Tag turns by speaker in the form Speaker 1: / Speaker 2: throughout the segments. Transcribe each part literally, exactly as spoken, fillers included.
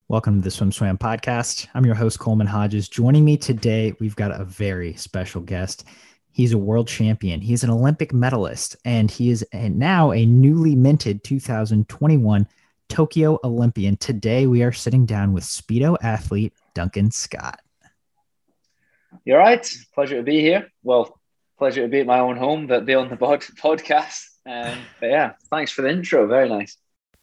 Speaker 1: Welcome to the Swim Swam podcast. I'm your host, Coleman Hodges. Joining me today, we've got a very special guest. He's a world champion. He's an Olympic medalist, and he is a, now a newly minted two thousand twenty-one Tokyo Olympian. Today, we are sitting down with Speedo athlete Duncan Scott.
Speaker 2: You're right. Pleasure to be here. Well, pleasure to be at my own home, but be on the pod- podcast. Um, but yeah, thanks for the intro. Very nice.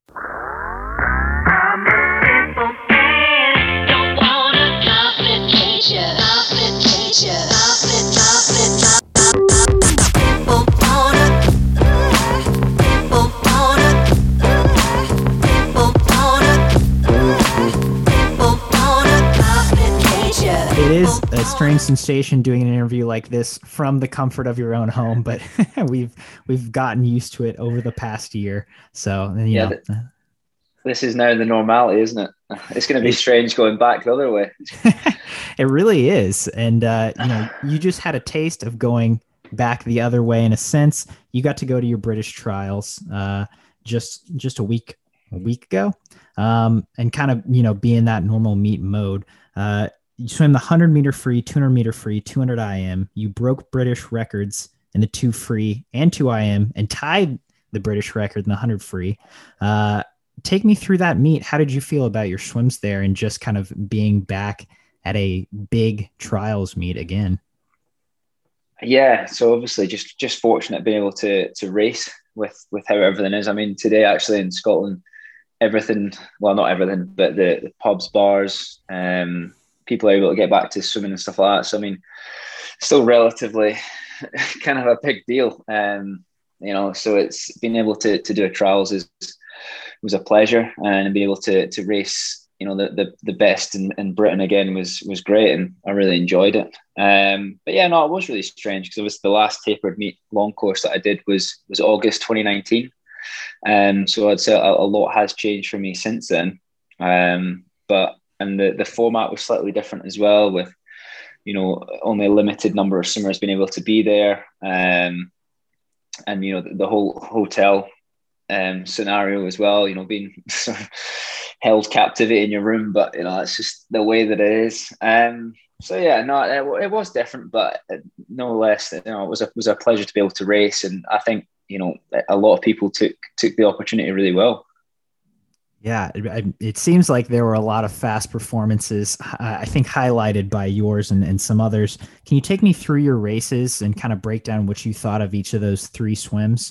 Speaker 1: It is a strange sensation doing an interview like this from the comfort of your own home, but we've we've gotten used to it over the past year. So you
Speaker 2: yeah,
Speaker 1: know,
Speaker 2: th- this is now the normality, isn't it? It's going to be strange going back the other way.
Speaker 1: It really is, and uh, you know, you just had a taste of going back the other way in a sense. You got to go to your British trials uh, just just a week a week ago, um, and kind of you know be in that normal meet mode. Uh, You swam the one hundred meter free, two hundred meter free, two hundred I M. You broke British records in the two free and two I M and tied the British record in the one hundred free. Uh, take me through that meet. How did you feel about your swims there and just kind of being back at a big trials meet again?
Speaker 2: Yeah, so obviously just just fortunate being able to to race with with how everything is. I mean, today actually in Scotland, everything, well, not everything, but the, the pubs, bars, um, people are able to get back to swimming and stuff like that. So, I mean, still relatively kind of a big deal. Um, you know, so it's being able to to do a trials is was a pleasure, and being able to to race, you know, the the, the best in, in Britain again was was great, and I really enjoyed it. Um, but yeah, no, it was really strange because it was the last tapered meet long course that I did was was August twenty nineteen. Um, so I'd say a, a lot has changed for me since then. Um, but And the, the format was slightly different as well, with, you know, only a limited number of swimmers being able to be there. Um, and, you know, the, the whole hotel um, scenario as well, you know, being sort of held captivity in your room. But, you know, that's just the way that it is. Um, so, yeah, no, it, it was different, but no less, you know, it was a, it was a pleasure to be able to race. And I think, you know, a lot of people took took the opportunity really well.
Speaker 1: Yeah, it, it seems like there were a lot of fast performances, uh, I think highlighted by yours and, and some others. Can you take me through your races and kind of break down what you thought of each of those three swims?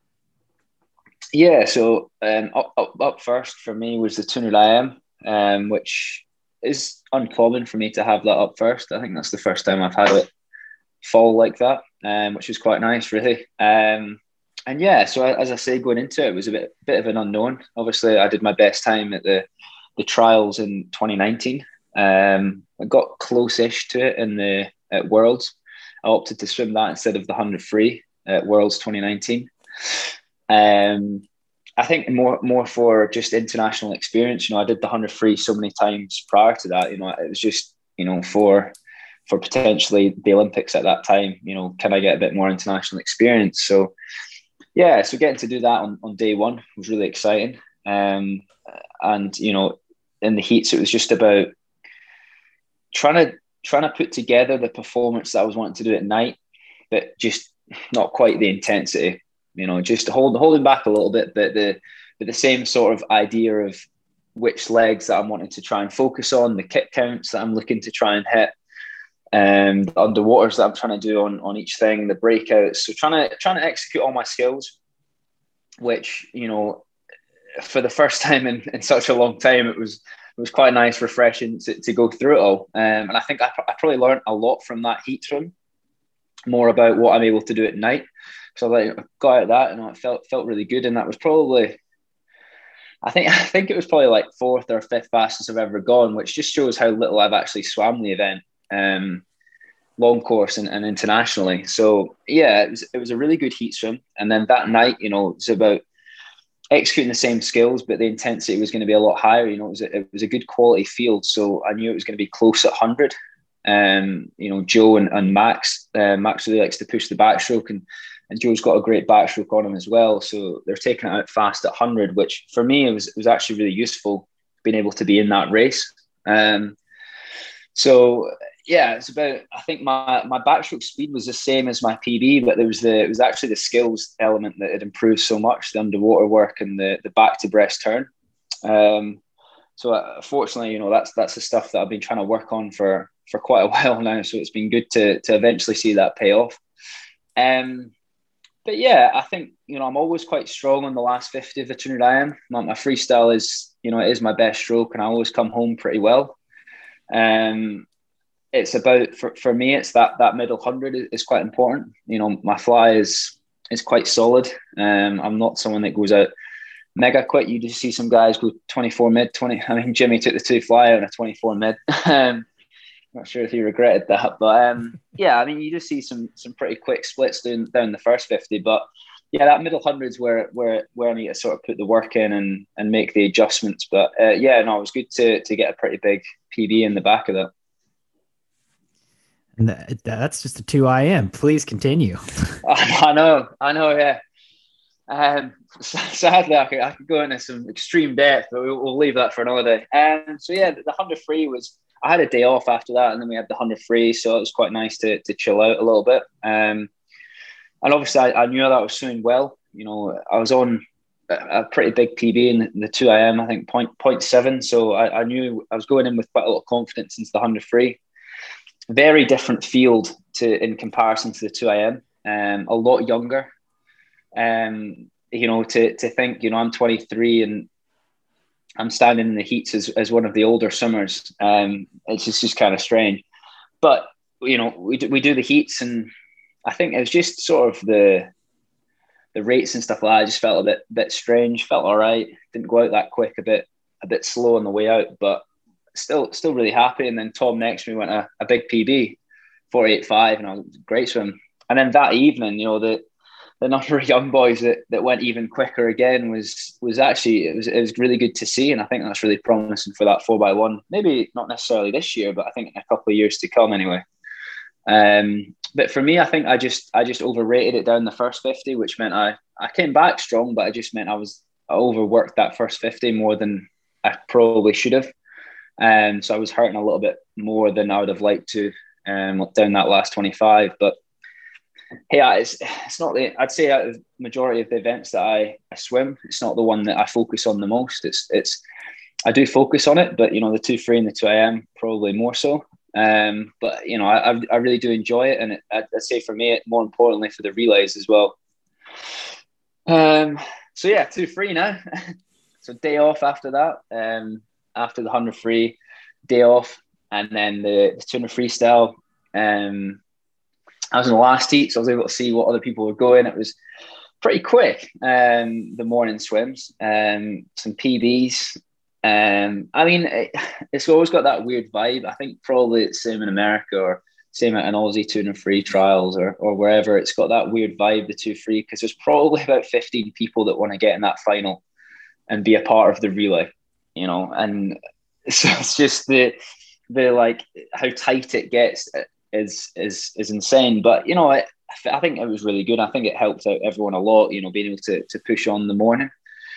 Speaker 2: Yeah, so um, up, up, up first for me was the two hundred I M, um, which is uncommon for me to have that up first. I think that's the first time I've had it fall like that, um, which was quite nice, really. Um, And yeah, so as I say, going into it, it was a bit bit of an unknown. Obviously, I did my best time at the the trials in twenty nineteen. Um, I got close-ish to it in the at Worlds. I opted to swim that instead of the one hundred free at Worlds twenty nineteen. Um, I think more more for just international experience. You know, I did the one hundred free so many times prior to that. You know, it was just, you know, for for potentially the Olympics at that time. You know, can I get a bit more international experience? So. Yeah, so getting to do that on, on day one was really exciting. Um, and, you know, in the heats, it was just about trying to trying to put together the performance that I was wanting to do at night, but just not quite the intensity, you know, just hold, holding back a little bit, but the, but the same sort of idea of which legs that I'm wanting to try and focus on, the kick counts that I'm looking to try and hit, um, the underwaters that I'm trying to do on, on each thing, the breakouts. So trying to trying to execute all my skills, which, you know, for the first time in, in such a long time, it was it was quite nice, refreshing to, to go through it all. Um, and I think I, I probably learned a lot from that heat swim, more about what I'm able to do at night. So like, I got out of that, and it felt felt really good. And that was probably, I think I think it was probably like fourth or fifth fastest I've ever gone, which just shows how little I've actually swam the event. Um, long course and, and internationally. So yeah, it was it was a really good heat swim. And then that night, you know, it's about executing the same skills, but the intensity was going to be a lot higher. You know, it was a, it was a good quality field, so I knew it was going to be close at one hundred. Um, you know, Joe and, and Max, uh, Max really likes to push the backstroke, and and Joe's got a great backstroke on him as well. So they're taking it out fast at one hundred, which for me it was it was actually really useful been able to be in that race. Um, so yeah, it's about, I think my, my backstroke speed was the same as my P B, but there was the, it was actually the skills element that had improved so much, the underwater work and the, the back to breast turn. Um, so uh, fortunately, you know, that's, that's the stuff that I've been trying to work on for, for quite a while now. So it's been good to, to eventually see that pay off. Um, but yeah, I think, you know, I'm always quite strong on the last fifty of the two hundred I M. My, my freestyle is, you know, it is my best stroke and I always come home pretty well. Um, it's about, for, for me, it's that, that middle hundred is, is quite important. You know, my fly is, is quite solid. Um, I'm not someone that goes out mega quick. You just see some guys go twenty-four mid, twenty. I mean, Jimmy took the two fly out on a twenty-four mid. um, not sure if he regretted that, but um, yeah, I mean, you just see some some pretty quick splits down down the first fifty. But yeah, that middle hundreds where where where I need to sort of put the work in and and make the adjustments. But uh, yeah, no, it was good to to get a pretty big P B in the back of that.
Speaker 1: And that, that's just a two I M. Please continue.
Speaker 2: I know, I know, yeah. Um, sadly, I could, I could go into some extreme depth, but we'll, we'll leave that for another day. Um, so yeah, the one hundred free was, I had a day off after that, and then we had the one hundred free, so it was quite nice to to chill out a little bit. Um, and obviously, I, I knew that I was doing well. You know, I was on a, a pretty big P B in the, the two I M, I think point point seven. So I, I knew I was going in with quite a lot of confidence into the one hundred free. Very different field to in comparison to the two I M. Um, a lot younger. Um, you know, to to think, you know, I'm twenty-three and I'm standing in the heats as, as one of the older swimmers. Um, it's just, just kind of strange. But, you know, we do, we do the heats, and I think it was just sort of the the rates and stuff like that. I just felt a bit bit strange, felt all right. Didn't go out that quick, a bit a bit slow on the way out, but still still really happy. And then Tom next to me went a, a big P B, forty-eight five, and I was great swim. And then that evening, you know, the the number of young boys that, that went even quicker again was was actually it was it was really good to see, and I think that's really promising for that four by one. Maybe not necessarily this year, but I think in a couple of years to come anyway. Um, but for me, I think I just I just overrated it down the first fifty, which meant I I came back strong, but it just meant I was I overworked that first fifty more than I probably should have. Um, so I was hurting a little bit more than I would have liked to um, down that last twenty-five, but. Hey, it's it's not the I'd say out of the majority of the events that I, I swim, it's not the one that I focus on the most. It's it's I do focus on it, but you know, the two free and the two I M probably more so. Um, but you know, I I really do enjoy it, and it, I'd, I'd say for me, it more importantly for the relays as well. Um, so yeah, two free now. So day off after that. Um, after the hundred free, day off, and then the, the two hundred freestyle. Um. I was in the last heat, so I was able to see what other people were going. It was pretty quick, um, the morning swims, um, some P Bs. Um, I mean, it, it's always got that weird vibe. I think probably it's same in America or same at an Aussie two and free trials or or wherever. It's got that weird vibe, the two free, because there's probably about fifteen people that want to get in that final and be a part of the relay, you know. And so it's just the the like how tight it gets. Is is is insane, but you know, I, I think it was really good. I think it helped out everyone a lot. You know, being able to to push on the morning,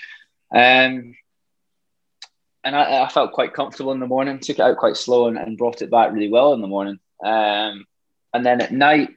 Speaker 2: um, and I, I felt quite comfortable in the morning. Took it out quite slow and, and brought it back really well in the morning. Um, and then at night,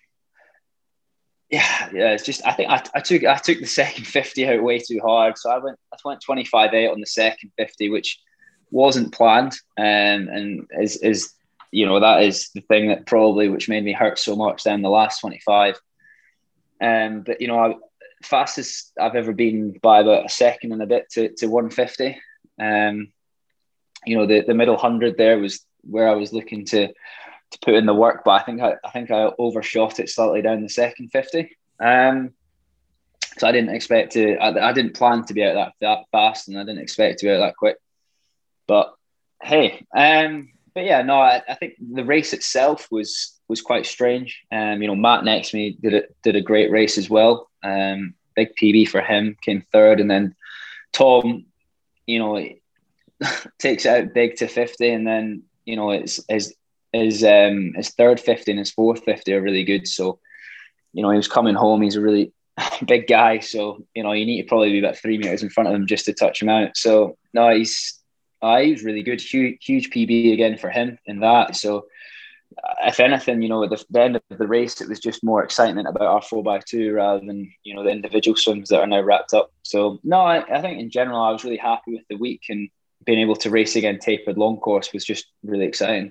Speaker 2: yeah, yeah, it's just I think I, I took I took the second fifty out way too hard. So I went I went twenty-five eight on the second fifty, which wasn't planned, um, and is is. You know, that is the thing that probably which made me hurt so much then the last twenty-five. Um, but, you know, I, fastest I've ever been by about a second and a bit to, to one fifty. Um, you know, the, the middle hundred there was where I was looking to to put in the work, but I think I, I think I overshot it slightly down the second fifty. Um, so I didn't expect to, I, I didn't plan to be out that, that fast, and I didn't expect to be out that quick. But hey, um, But yeah, no, I, I think the race itself was was quite strange. Um, you know, Matt next to me did a, did a great race as well. Um, big P B for him, came third, and then Tom, you know, takes it out big to fifty, and then you know, it's his his um his third fifty and his fourth fifty are really good. So, you know, he was coming home. He's a really big guy, so you know, you need to probably be about three meters in front of him just to touch him out. So no, he's Uh, he was really good, huge, huge P B again for him in that. So, uh, if anything, you know, at the, the end of the race, it was just more excitement about our four by two rather than, you know, the individual swims that are now wrapped up. So, no, I, I think in general, I was really happy with the week, and being able to race again tapered long course was just really exciting.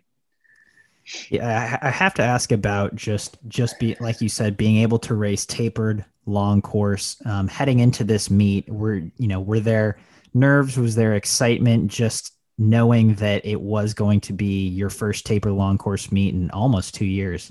Speaker 1: Yeah, I, I have to ask about just just be like you said, being able to race tapered long course um, heading into this meet. Were you know were there nerves? Was there excitement just knowing that it was going to be your first taper long course meet in almost two years?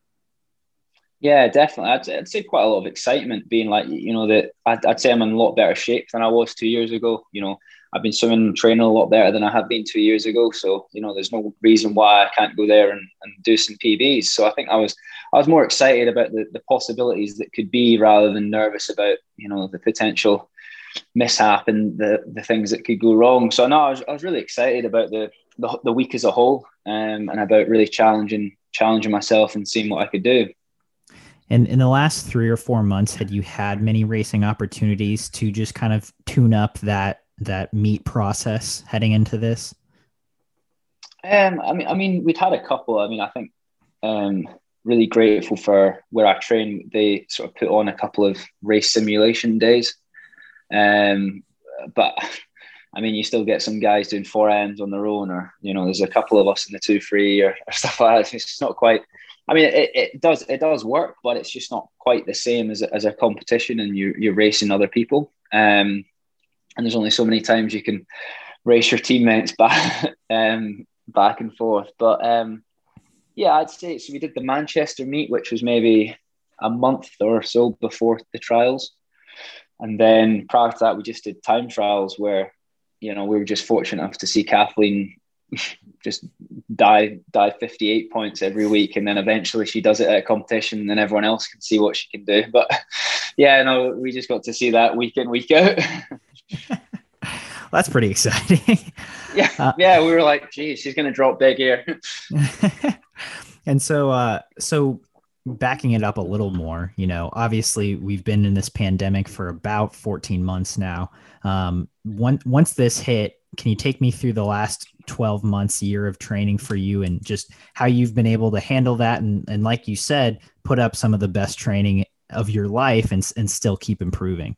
Speaker 2: Yeah, definitely. I'd, I'd say quite a lot of excitement, being like, you know, that I'd, I'd say I'm in a lot better shape than I was two years ago. You know, I've been swimming and training a lot better than I had been two years ago. So, you know, there's no reason why I can't go there and, and do some P Bs. So I think I was I was more excited about the, the possibilities that could be, rather than nervous about, you know, the potential mishap and the, the things that could go wrong. So no, I was, I was really excited about the, the, the week as a whole, um, and about really challenging challenging myself and seeing what I could do.
Speaker 1: And in the last three or four months, had you had many racing opportunities to just kind of tune up that that meet process heading into this?
Speaker 2: Um, I mean, I mean, we'd had a couple. I mean, I think um, really grateful for where I train. They sort of put on a couple of race simulation days. Um, but I mean, you still get some guys doing four ends on their own, or, you know, there's a couple of us in the two free, or, or stuff like that. It's just not quite. I mean, it, it does it does work, but it's just not quite the same as a, as a competition, and you you're racing other people. Um, and there's only so many times you can race your teammates back um, back and forth. But um, yeah, I'd say so. We did the Manchester meet, which was maybe a month or so before the trials, and then prior to that, we just did time trials where, you know, we were just fortunate enough to see Kathleen just die die fifty-eight points every week, and then eventually she does it at a competition, and then everyone else can see what she can do. But yeah, no, we just got to see that week in, week out.
Speaker 1: That's pretty exciting.
Speaker 2: yeah,
Speaker 1: uh,
Speaker 2: yeah, we were like, geez, she's gonna drop big here.
Speaker 1: And so, uh, so backing it up a little more, you know, obviously we've been in this pandemic for about fourteen months now. Um, one, once this hit, can you take me through the last twelve months, year of training for you, and just how you've been able to handle that? And, and like you said, put up some of the best training of your life and, and still keep improving.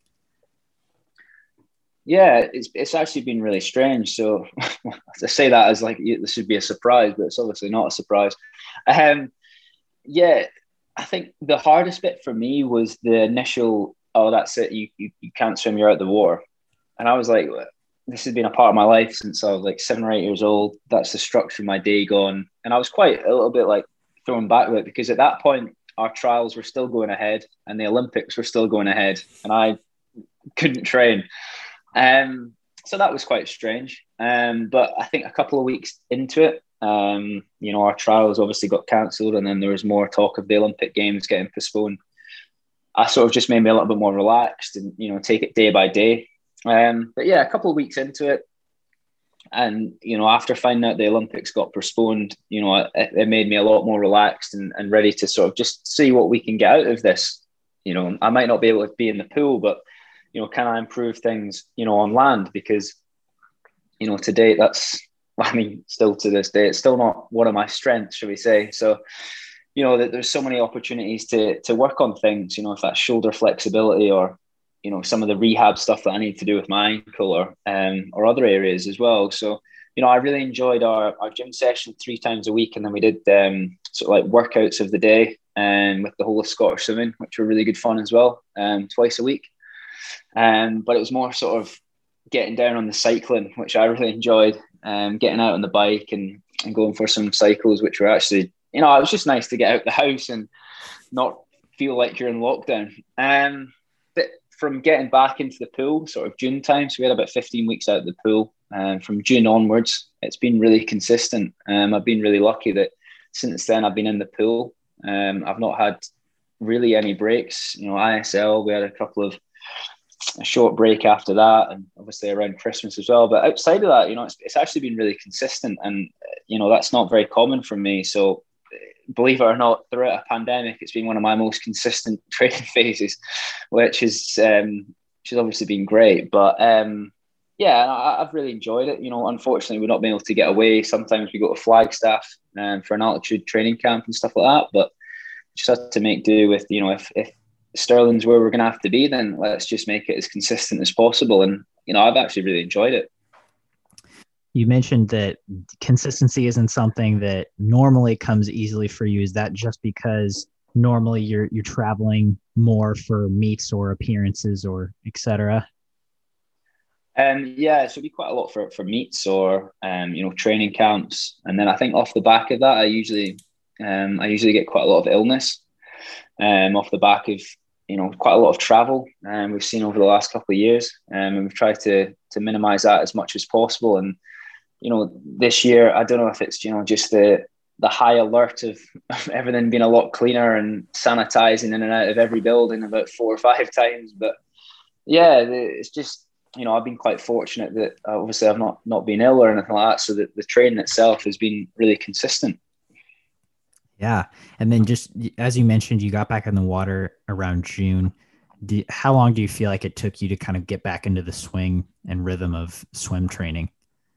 Speaker 2: Yeah, it's it's actually been really strange. So I say that as like this should be a surprise, but it's obviously not a surprise. Um, yeah, I think the hardest bit for me was the initial, oh, that's it, you, you, you can't swim, you're out the water. And I was like, this has been a part of my life since I was like seven or eight years old. That's the structure of my day gone. And I was quite a little bit like thrown back with it, because at that point, our trials were still going ahead and the Olympics were still going ahead, and I couldn't train. Um, so that was quite strange. Um, but I think a couple of weeks into it, um, you know, our trials obviously got cancelled, and then there was more talk of the Olympic Games getting postponed. I sort of just made me a little bit more relaxed and, you know, take it day by day. Um, but yeah, a couple of weeks into it, and, you know, after finding out the Olympics got postponed, you know, it, it made me a lot more relaxed and, and ready to sort of just see what we can get out of this. You know, I might not be able to be in the pool, but, you know, can I improve things, you know, on land? Because, you know, to date, that's, I mean, still to this day, it's still not one of my strengths, shall we say. So, you know, that there's so many opportunities to to work on things, you know, if that's shoulder flexibility, or, you know, some of the rehab stuff that I need to do with my ankle, or um, or other areas as well. So, you know, I really enjoyed our, our gym session three times a week. And then we did um, sort of like workouts of the day, and um, with the whole of Scottish swimming, which were really good fun as well, um, twice a week. Um, but it was more sort of getting down on the cycling, which I really enjoyed, um, getting out on the bike and, and going for some cycles, which were actually, you know, it was just nice to get out the house and not feel like you're in lockdown. Um, but from getting back into the pool, sort of June time, so we had about fifteen weeks out of the pool. And um, from June onwards, it's been really consistent. Um, I've been really lucky that since then I've been in the pool. Um, I've not had really any breaks. You know, I S L, we had a couple of a short break after that, and obviously around Christmas as well. But outside of that, you know, it's, it's actually been really consistent, and, you know, that's not very common for me. So believe it or not, throughout a pandemic, it's been one of my most consistent training phases, which is um, which has obviously been great. But um, Yeah, I, I've really enjoyed it. You know, unfortunately, we're not being able to get away. Sometimes we go to Flagstaff um, for an altitude training camp and stuff like that. But just have to make do with, you know, if, if Stirling's where we're going to have to be, then let's just make it as consistent as possible. And, you know, I've actually really enjoyed it.
Speaker 1: You mentioned that consistency isn't something that normally comes easily for you. Is that just because normally you're you're traveling more for meets or appearances or et cetera?
Speaker 2: Um, yeah, so it'd be quite a lot for, for meets or um, you know, training camps, and then I think off the back of that, I usually um, I usually get quite a lot of illness um, off the back of, you know, quite a lot of travel um, we've seen over the last couple of years, um, and we've tried to to minimise that as much as possible. And you know, this year, I don't know if it's, you know, just the the high alert of, of everything being a lot cleaner and sanitizing in and out of every building about four or five times. But yeah, it's just, you know, I've been quite fortunate that uh, obviously I've not not been ill or anything like that. So that the training itself has been really consistent.
Speaker 1: Yeah. And then just as you mentioned, you got back in the water around June. Do, how long do you feel like it took you to kind of get back into the swing and rhythm of swim training?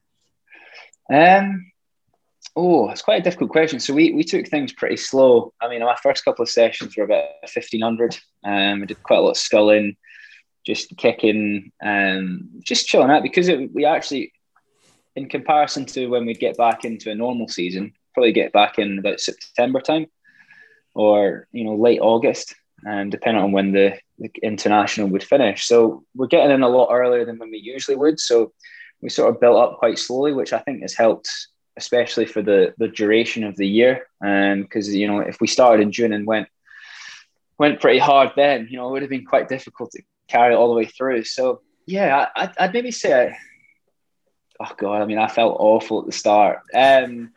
Speaker 2: Um, oh, it's quite a difficult question. So we we took things pretty slow. I mean, my first couple of sessions were about fifteen hundred. Um, I did quite a lot of sculling, just kicking, um, just chilling out because it, we actually, in comparison to when we'd get back into a normal season, probably get back in about September time or, you know, late August, um, depending on when the, the international would finish. So we're getting in a lot earlier than when we usually would. So we sort of built up quite slowly, which I think has helped, especially for the the duration of the year. And um, because, you know, if we started in June and went went pretty hard then, you know, it would have been quite difficult to carry it all the way through. So yeah, I, I'd maybe say, I, oh God, I mean, I felt awful at the start. Um,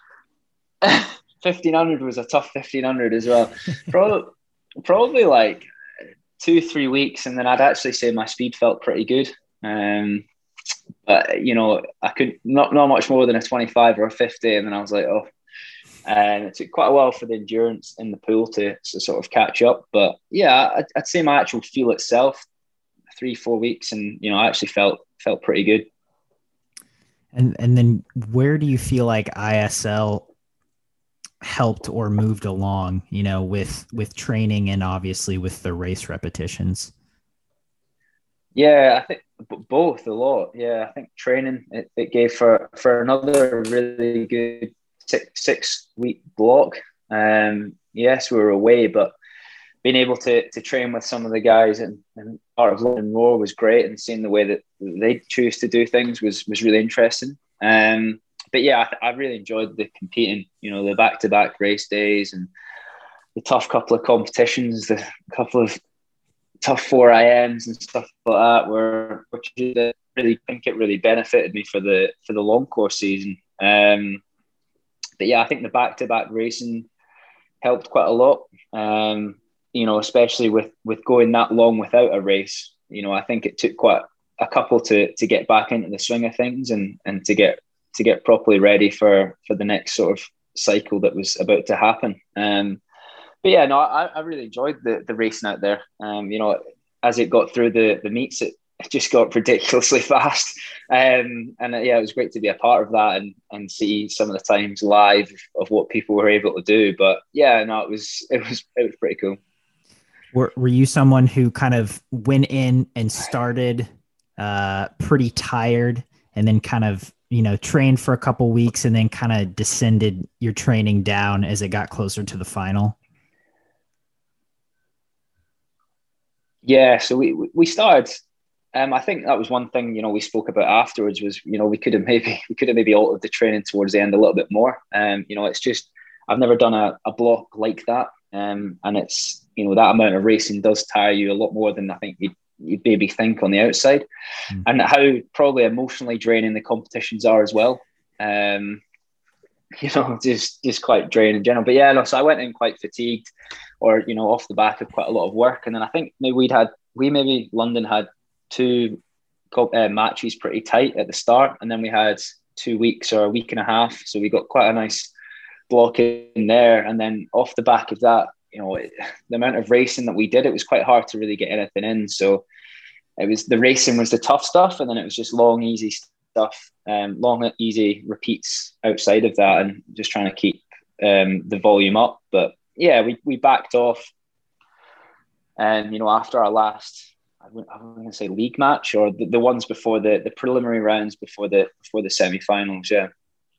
Speaker 2: fifteen hundred was a tough fifteen hundred as well. Probably, probably like two, three weeks. And then I'd actually say my speed felt pretty good. Um, but, you know, I could not, not much more than a twenty-five or a fifty. And then I was like, oh, and it took quite a while for the endurance in the pool to, to sort of catch up. But yeah, I'd, I'd say my actual feel itself, three, four weeks. And, you know, I actually felt, felt pretty good.
Speaker 1: And and then where do you feel like I S L helped or moved along, you know, with with training and obviously with the race repetitions?
Speaker 2: Yeah, I think both a lot. Yeah, I think training it, it gave for for another really good six six week block. Um, yes, we were away, but being able to to train with some of the guys and, and part of London Roar was great, and seeing the way that they choose to do things was was really interesting. Um, but yeah, I, I really enjoyed the competing. You know, the back to back race days and the tough couple of competitions, the couple of tough four I Ms and stuff like that, were which I really think it really benefited me for the for the long course season. Um, but yeah, I think the back to back racing helped quite a lot. Um, you know, especially with with going that long without a race. You know, I think it took quite a couple to to get back into the swing of things and and to get to get properly ready for for the next sort of cycle that was about to happen. Um, but yeah, no, I, I really enjoyed the the racing out there. Um, you know, as it got through the the meets, it, it just got ridiculously fast. Um, and uh, yeah, it was great to be a part of that and and see some of the times live of what people were able to do. But yeah, no, it was it was it was pretty cool.
Speaker 1: Were Were you someone who kind of went in and started uh, pretty tired, and then kind of, you know, trained for a couple weeks, and then kind of descended your training down as it got closer to the final?
Speaker 2: Yeah, so we we started. Um, I think that was one thing, you know, we spoke about afterwards was, you know, we could have maybe we could have maybe altered the training towards the end a little bit more. Um, you know, it's just I've never done a, a block like that, um, and it's, you know, that amount of racing does tire you a lot more than I think you'd, you'd maybe think on the outside, mm. and how probably emotionally draining the competitions are as well. Um, you know, just just quite draining in general. But yeah, no, so I went in quite fatigued, or, you know, off the back of quite a lot of work, and then I think maybe we'd had we maybe London had two uh, matches pretty tight at the start, and then we had two weeks or a week and a half, so we got quite a nice block in there. And then off the back of that, you know, it, the amount of racing that we did, it was quite hard to really get anything in. So it was the racing was the tough stuff, and then it was just long, easy stuff, um, long, easy repeats outside of that, and just trying to keep um, the volume up. But yeah, we we backed off, and you know, after our last, I wouldn't, I wouldn't say league match, or the, the ones before the the preliminary rounds before the before the semi-finals. Yeah.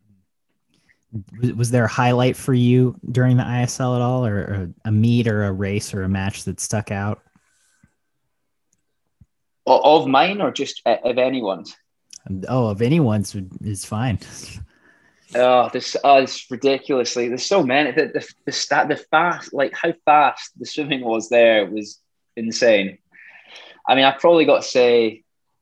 Speaker 1: Was there a highlight for you during the I S L at all, or, or a meet or a race or a match that stuck out?
Speaker 2: Of mine, or just of anyone's?
Speaker 1: Oh, of anyone's is fine.
Speaker 2: Oh, this oh, it's ridiculously. There's so many. The the, the stat, the fast, like how fast the swimming was there was insane. I mean, I probably got to say,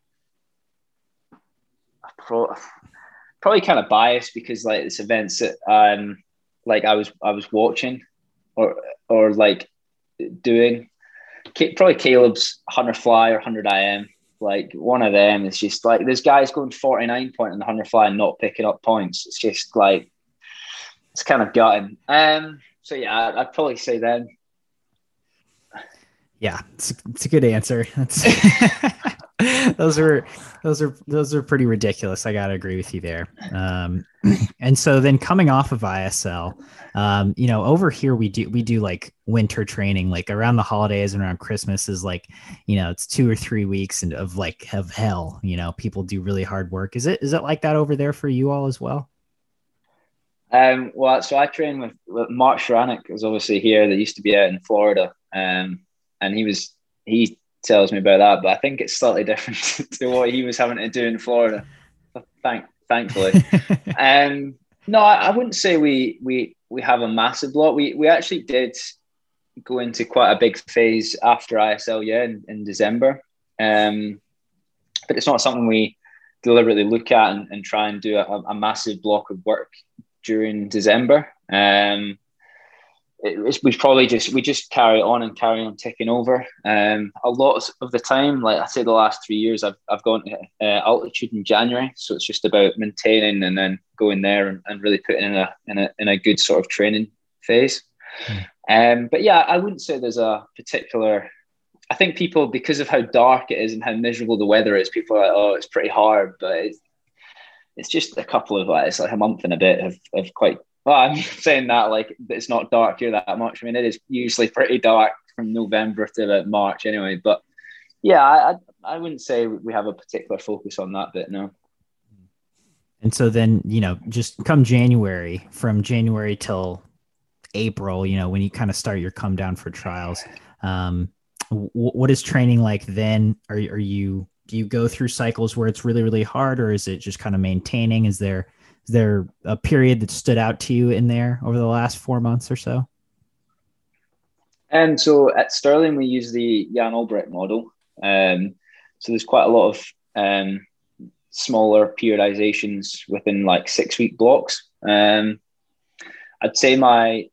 Speaker 2: I pro- probably kind of biased because like it's events that um like I was I was watching or or like doing. Probably Caleb's one hundred fly or one hundred I M. Like one of them is just like there's guys going forty-nine point in the one hundred fly and not picking up points. It's just like it's kind of gutting. Um. So yeah, I'd probably say them.
Speaker 1: Yeah, it's, it's a good answer. That's those are those are those are pretty ridiculous. I gotta agree with you there. Um, and so then coming off of I S L, um, you know, over here we do we do like winter training, like around the holidays and around Christmas is like, you know, it's two or three weeks and of like of hell. You know, people do really hard work. Is it is it like that over there for you all as well?
Speaker 2: Um. Well, so I train with, with Mark Sharanek, who's obviously here. That used to be out in Florida. Um. And he was he tells me about that, but I think it's slightly different to what he was having to do in Florida. Thank, thankfully. um, no, I, I wouldn't say we we we have a massive lot. We we actually did go into quite a big phase after I S L, yeah, in, in December. Um, but it's not something we deliberately look at and, and try and do a, a massive block of work during December. Um, It was, we probably just we just carry on and carry on ticking over. Um, a lot of the time, like I say, the last three years, I've I've gone to uh, altitude in January, so it's just about maintaining and then going there and, and really putting in a in a in a good sort of training phase. Mm. Um, but yeah, I wouldn't say there's a particular. I think people, because of how dark it is and how miserable the weather is, people are like, oh, it's pretty hard, but it's, it's just a couple of like it's like a month and a bit of of quite. Well, I'm saying that like it's not dark here that much. I mean, it is usually pretty dark from November to about March anyway. But yeah, I I wouldn't say we have a particular focus on that bit, no.
Speaker 1: And so then, you know, just come January, from January till April, you know, when you kind of start your come down for trials, um, w- what is training like then? Are, are you, do you go through cycles where it's really, really hard, or is it just kind of maintaining? Is there, is there a period that stood out to you in there over the last four months or so?
Speaker 2: And so at Sterling, we use the Jan Albrecht model. Um, so there's quite a lot of um, smaller periodizations within like six week blocks. Um, I'd say my,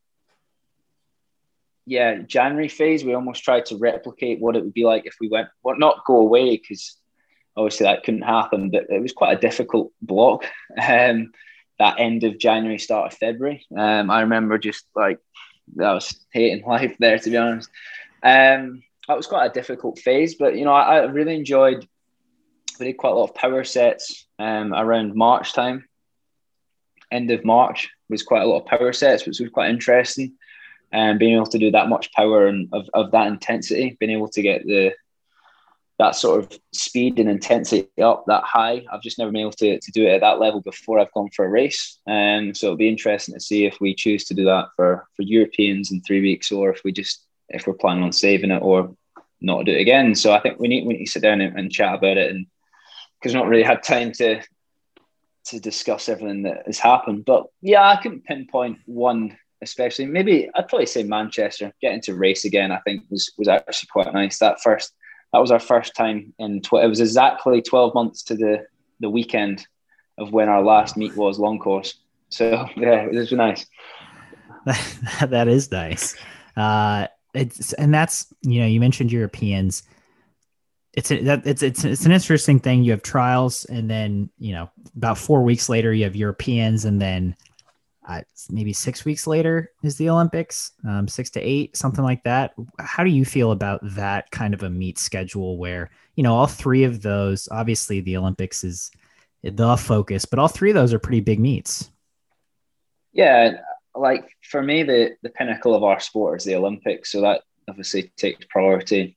Speaker 2: yeah, January phase, we almost tried to replicate what it would be like if we went, well, not go away, because obviously that couldn't happen, but it was quite a difficult block. Um, that end of January, start of February. Um, I remember just like, I was hating life there, to be honest. Um, that was quite a difficult phase, but you know, I, I really enjoyed. We did quite a lot of power sets um, around March time. End of March was quite a lot of power sets, which was quite interesting. And um, being able to do that much power and of, of that intensity, being able to get the that sort of speed and intensity up that high. I've just never been able to, to do it at that level before I've gone for a race. And um, so it'll be interesting to see if we choose to do that for, for Europeans in three weeks, or if we just, if we're planning on saving it or not do it again. So I think we need, we need to sit down and, and chat about it, and because not really had time to, to discuss everything that has happened. But yeah, I couldn't pinpoint one, especially. Maybe I'd probably say Manchester. Getting to race again, I think was, was actually quite nice. That first, That was our first time in, tw- it was exactly twelve months to the, the weekend of when our last meet was long course. So yeah, it was nice.
Speaker 1: That, that is nice. Uh, it's, and that's, you know, you mentioned Europeans. It's, a, that, it's, it's, it's an interesting thing. You have trials, and then, you know, about four weeks later you have Europeans, and then uh, maybe six weeks later is the Olympics, um, six to eight, something like that. How do you feel about that kind of a meet schedule where, you know, all three of those, obviously the Olympics is the focus, but all three of those are pretty big meets?
Speaker 2: Yeah, like for me, the, the pinnacle of our sport is the Olympics. So that obviously takes priority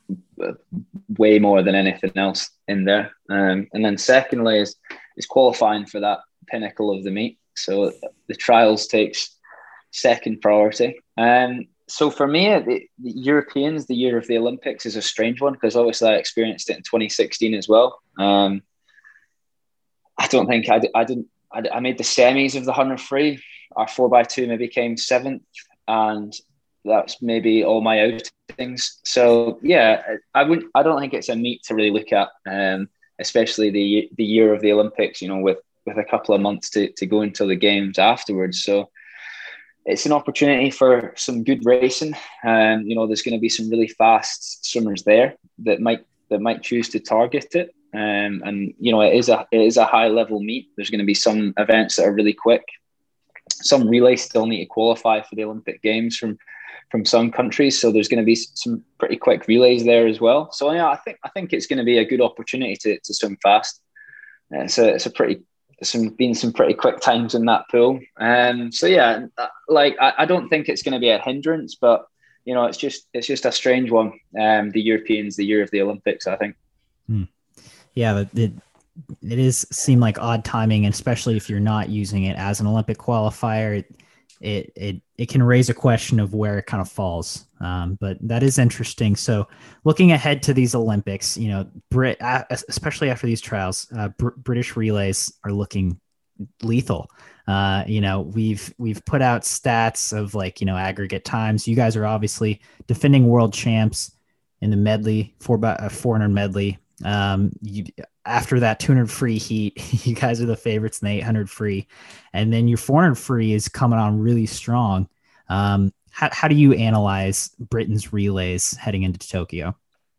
Speaker 2: way more than anything else in there. Um, and then secondly is, is qualifying for that pinnacle of the meet. So the trials takes second priority. Um, so for me, the, the Europeans, the year of the Olympics is a strange one because obviously I experienced it in twenty sixteen as well. Um, I don't think I, I didn't, I, I made the semis of the one hundred free. Our four by two maybe came seventh, and that's maybe all my outings. So yeah, I wouldn't, I don't think it's a meet to really look at, um, especially the the year of the Olympics, you know, with, with a couple of months to, to go until the games afterwards. So it's an opportunity for some good racing. Um, you know, there's going to be some really fast swimmers there that might, that might choose to target it. Um, and, you know, it is a, it is a high level meet. There's going to be some events that are really quick. Some relays still need to qualify for the Olympic Games from, from some countries. So there's going to be some pretty quick relays there as well. So yeah, I think, I think it's going to be a good opportunity to, to swim fast. Uh, it's a, it's a pretty, some been some pretty quick times in that pool. Um, so yeah, like I, I don't think it's going to be a hindrance, but you know, it's just, it's just a strange one. Um, the Europeans, the year of the Olympics, I think.
Speaker 1: Hmm. Yeah, it, it is seem like odd timing, and especially if you're not using it as an Olympic qualifier, it it it, it can raise a question of where it kind of falls. Um, but that is interesting. So looking ahead to these Olympics, you know, Brit, especially after these trials, uh, Br- British relays are looking lethal. Uh, you know, we've we've put out stats of like, you know, aggregate times. You guys are obviously defending world champs in the medley, four by uh, four hundred medley. Um, you, after that two hundred free heat, you guys are the favorites in the eight hundred free, and then your four hundred free is coming on really strong. Um, how, how do you analyze Britain's relays heading into Tokyo?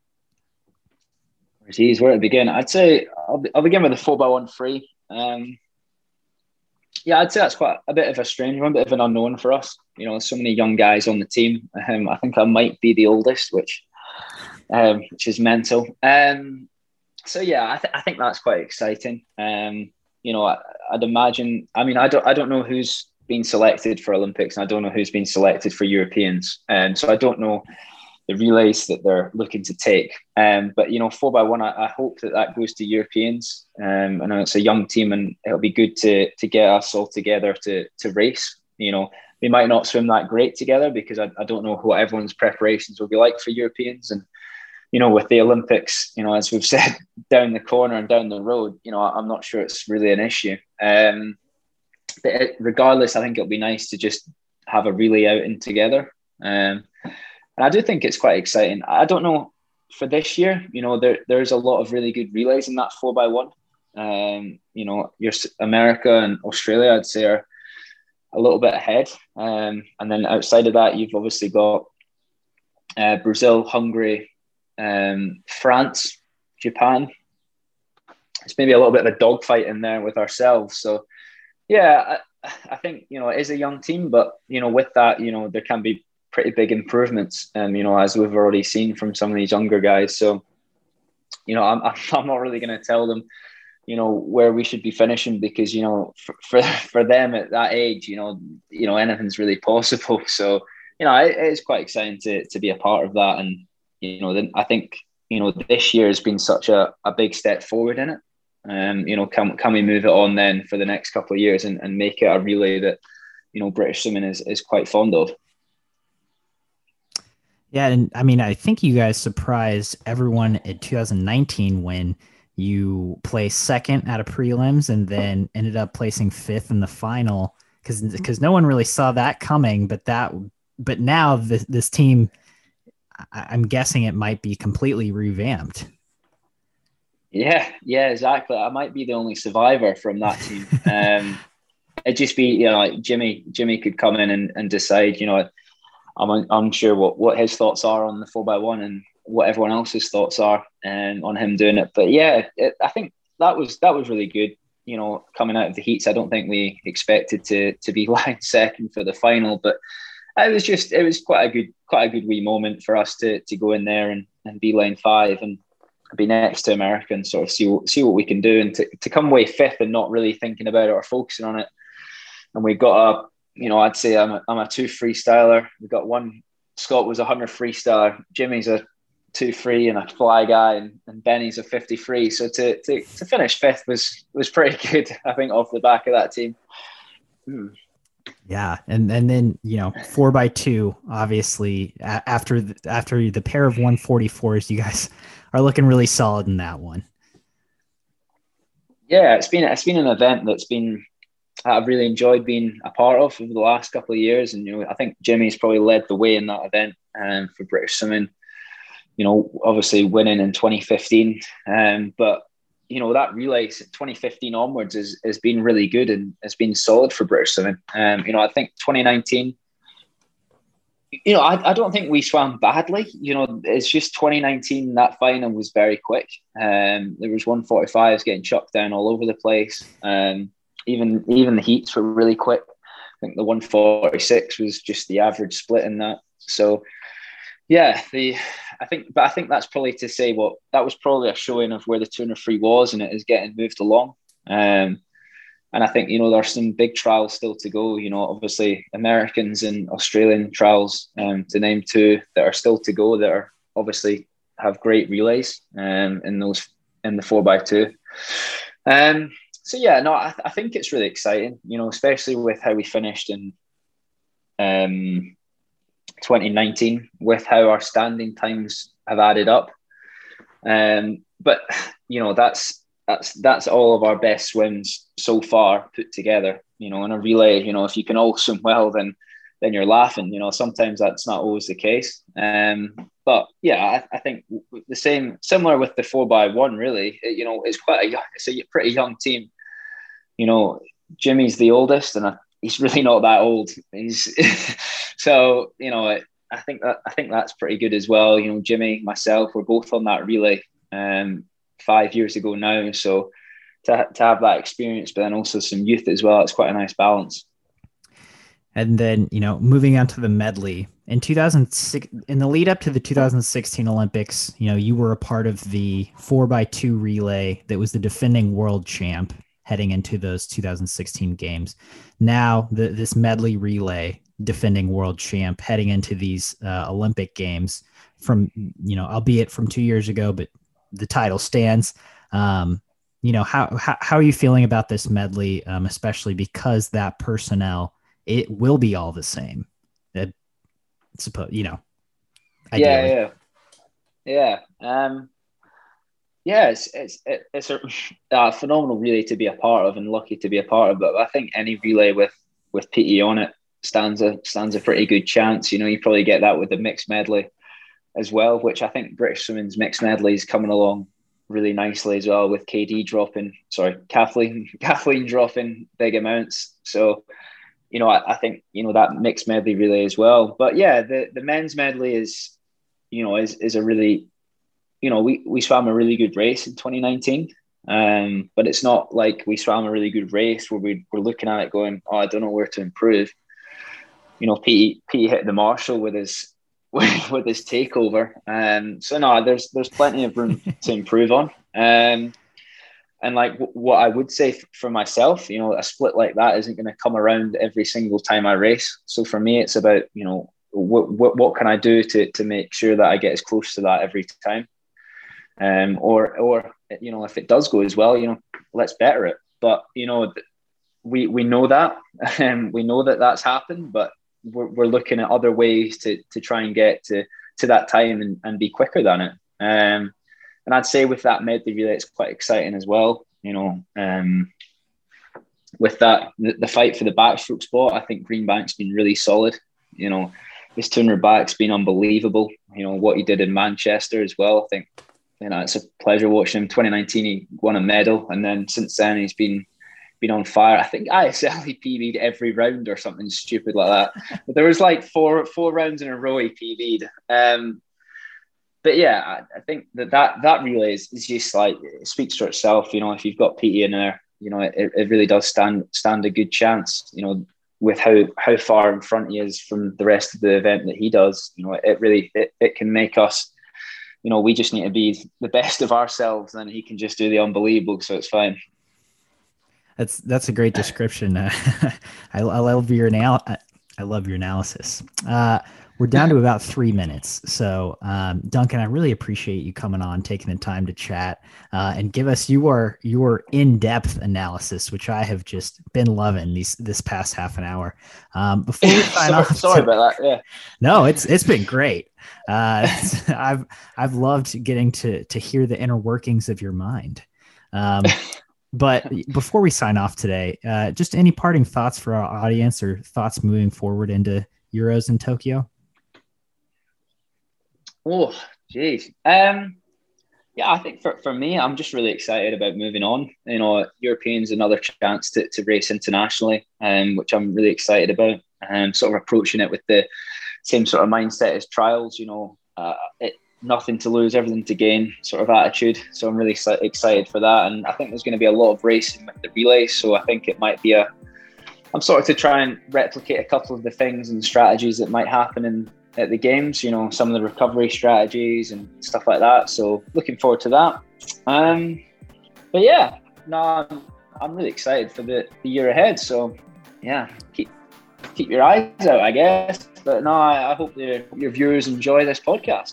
Speaker 2: Geez, where to begin? I'd say I'll, I'll begin with the four by one free. Um, yeah, I'd say that's quite a bit of a strange one, a bit of an unknown for us. You know, so many young guys on the team. Um, I think I might be the oldest, which um, which is mental. Um, so yeah, I, th- I think that's quite exciting. Um, you know, I, I'd imagine. I mean, I don't I don't know who's been selected for Olympics, and I don't know who's been selected for Europeans, and um, so I don't know the relays that they're looking to take. Um, but, you know, four by one, I, I hope that that goes to Europeans. Um, I know it's a young team, and it'll be good to to get us all together to to race. You know, we might not swim that great together because I, I don't know what everyone's preparations will be like for Europeans. And, you know, with the Olympics, you know, as we've said, down the corner and down the road, you know, I'm not sure it's really an issue. Um, but it, regardless, I think it'll be nice to just have a relay outing together. Um, And I do think it's quite exciting. I don't know for this year, you know, there there's a lot of really good relays in that four by one. Um, you know, your America and Australia, I'd say, are a little bit ahead. Um, and then outside of that, you've obviously got uh, Brazil, Hungary, um, France, Japan. It's maybe a little bit of a dogfight in there with ourselves. So, yeah, I, I think, you know, it is a young team, but, you know, with that, you know, there can be pretty big improvements, um, you know, as we've already seen from some of these younger guys. So, you know, I'm I'm not really going to tell them, you know, where we should be finishing because, you know, for, for for them at that age, you know, you know, anything's really possible. So, you know, it, it's quite exciting to to be a part of that. And, you know, then I think, you know, this year has been such a, a big step forward in it. Um, you know, can can we move it on then for the next couple of years and, and make it a relay that, you know, British swimming is is quite fond of.
Speaker 1: Yeah, and I mean, I think you guys surprised everyone in two thousand nineteen when you placed second out of prelims and then ended up placing fifth in the final because because no one really saw that coming. But that, but now this this team, I'm guessing it might be completely revamped.
Speaker 2: Yeah, yeah, exactly. I might be the only survivor from that team. Um, it'd just be, you know, like Jimmy, Jimmy could come in and, and decide, you know. I'm unsure what, what his thoughts are on the four by one and what everyone else's thoughts are um, on him doing it. But yeah, it, I think that was that was really good. you know, coming out of the heats, I don't think we expected to to be lying second for the final, but it was just it was quite a good quite a good wee moment for us to to go in there and, and be line five and be next to America and sort of see what, see what we can do, and to, to come away fifth and not really thinking about it or focusing on it. And we got a, you know, I'd say I'm a, I'm a two freestyler. We got one, Scott was a hundred freestyler, Jimmy's a two free and a fly guy, and, and Benny's a fifty free. So to, to to finish fifth was was pretty good, I think, off the back of that team. Hmm.
Speaker 1: Yeah, and and then you know four by two, obviously a- after the, after the pair of one forty-fours, you guys are looking really solid in that one.
Speaker 2: Yeah, it's been it's been an event that's been I've really enjoyed being a part of over the last couple of years, and you know I think Jimmy's probably led the way in that event um, for British swimming. You know, obviously winning in twenty fifteen, um, but you know that relay twenty fifteen onwards has has been really good and has been solid for British swimming. Um, you know, I think twenty nineteen. You know, I, I don't think we swam badly. You know, it's just twenty nineteen, that final was very quick. Um, there was one forty-fives getting chucked down all over the place. Um, even even the heats were really quick. I think the one forty-six was just the average split in that. So, yeah, the I think, but I think that's probably to say what that was probably a showing of where the two hundred free was, and it is getting moved along. Um, And I think, you know, there's some big trials still to go, you know, obviously Americans and Australian trials, um, to name two that are still to go, that are obviously have great relays um, in those, in the four by two. Um, so, yeah, no, I, I think it's really exciting, you know, especially with how we finished in um, twenty nineteen, with how our standing times have added up. Um, but, you know, that's, That's that's all of our best swims so far put together. You know, in a relay, you know, if you can all swim well, then then you're laughing. You know, sometimes that's not always the case. Um, but yeah, I, I think the same, similar with the four by one. Really, it, you know, it's quite a it's a pretty young team. You know, Jimmy's the oldest, and I, he's really not that old. He's so you know, I think that I think that's pretty good as well. You know, Jimmy, myself, we're both on that relay. Um, five years ago now, so to, to have that experience but then also some youth as well, it's quite a nice balance.
Speaker 1: And then, you know, moving on to the medley in two thousand six, in the lead up to the two thousand sixteen Olympics, you know, you were a part of the four by two relay that was the defending world champ heading into those two thousand sixteen games. Now the, this medley relay defending world champ heading into these uh, Olympic games from, you know, albeit from two years ago, but the title stands. Um, you know, how, how, how are you feeling about this medley? Um, especially because that personnel, it will be all the same. It, suppose, you know, ideally.
Speaker 2: Yeah, yeah, yeah. Um, yeah, it's, it's, it's a, a phenomenal relay to be a part of and lucky to be a part of. But I think any relay with, with P E on it stands a, stands a pretty good chance. You know, you probably get that with the mixed medley as well, which I think British swimming's mixed medley is coming along really nicely as well, with K D dropping, sorry, Kathleen, Kathleen dropping big amounts. So, you know, I, I think, you know, that mixed medley relay as well. But yeah, the, the men's medley is, you know, is, is a really, you know, we, we swam a really good race in twenty nineteen. Um, but it's not like we swam a really good race where we we're looking at it going, oh, I don't know where to improve. You know, Pete, Pete hit the Marshall with his, with, with his takeover. Um, so no, there's there's plenty of room to improve on. Um, and like w- what I would say f- for myself, you know, a split like that isn't going to come around every single time I race. So for me, it's about, you know, what what what can I do to to make sure that I get as close to that every time. Um, or or you know, if it does go as well, you know, let's better it. But you know, we we know that, and we know that that's happened, but We're, we're looking at other ways to to try and get to to that time and, and be quicker than it. Um, and I'd say with that medley relay, it's quite exciting as well. You know, um, with that, the, the fight for the backstroke spot, I think Greenbank's been really solid. You know, his two hundred back's been unbelievable. You know, what he did in Manchester as well. I think, you know, it's a pleasure watching him. twenty nineteen, he won a medal. And then since then, he's been been on fire. I think I S L he P B'd every round or something stupid like that. But there was like four four rounds in a row he P B'd. Um, but yeah, I, I think that that, that relay is, is just like, it speaks for itself. You know, if you've got P E in there, you know, it, it really does stand stand a good chance. You know, with how how far in front he is from the rest of the event that he does. You know, it really it, it can make us. You know, we just need to be the best of ourselves, and he can just do the unbelievable. So it's fine.
Speaker 1: That's that's a great description. Uh, I, I love your anal- I love your analysis. Uh, we're down to about three minutes. So, um, Duncan, I really appreciate you coming on, taking the time to chat, uh, and give us your your in-depth analysis, which I have just been loving these this past half an hour. Um, before we sign
Speaker 2: sorry,
Speaker 1: off,
Speaker 2: sorry
Speaker 1: to,
Speaker 2: about that. Yeah,
Speaker 1: no, it's it's been great. Uh, I've I've loved getting to to hear the inner workings of your mind. Um, But before we sign off today, uh, just any parting thoughts for our audience or thoughts moving forward into Euros in Tokyo?
Speaker 2: Oh, geez. Um, yeah, I think for, for me, I'm just really excited about moving on. You know, European's another chance to, to race internationally, um, which I'm really excited about. And um, sort of approaching it with the same sort of mindset as trials, you know, uh, it, nothing to lose, everything to gain sort of attitude. So I'm really excited for that. And I think there's going to be a lot of racing with the relays. So I think it might be a, I'm sort of to try and replicate a couple of the things and strategies that might happen in at the games, you know, some of the recovery strategies and stuff like that. So looking forward to that. Um, but yeah, no, I'm, I'm really excited for the, the year ahead. So yeah, keep, keep your eyes out, I guess. But no, I, I hope your, your viewers enjoy this podcast.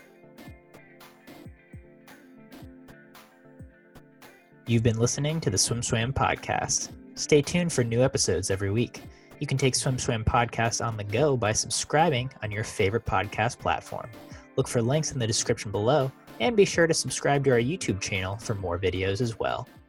Speaker 3: You've been listening to the Swim Swam Podcast. Stay tuned for new episodes every week. You can take Swim Swam Podcast on the go by subscribing on your favorite podcast platform. Look for links in the description below, and be sure to subscribe to our YouTube channel for more videos as well.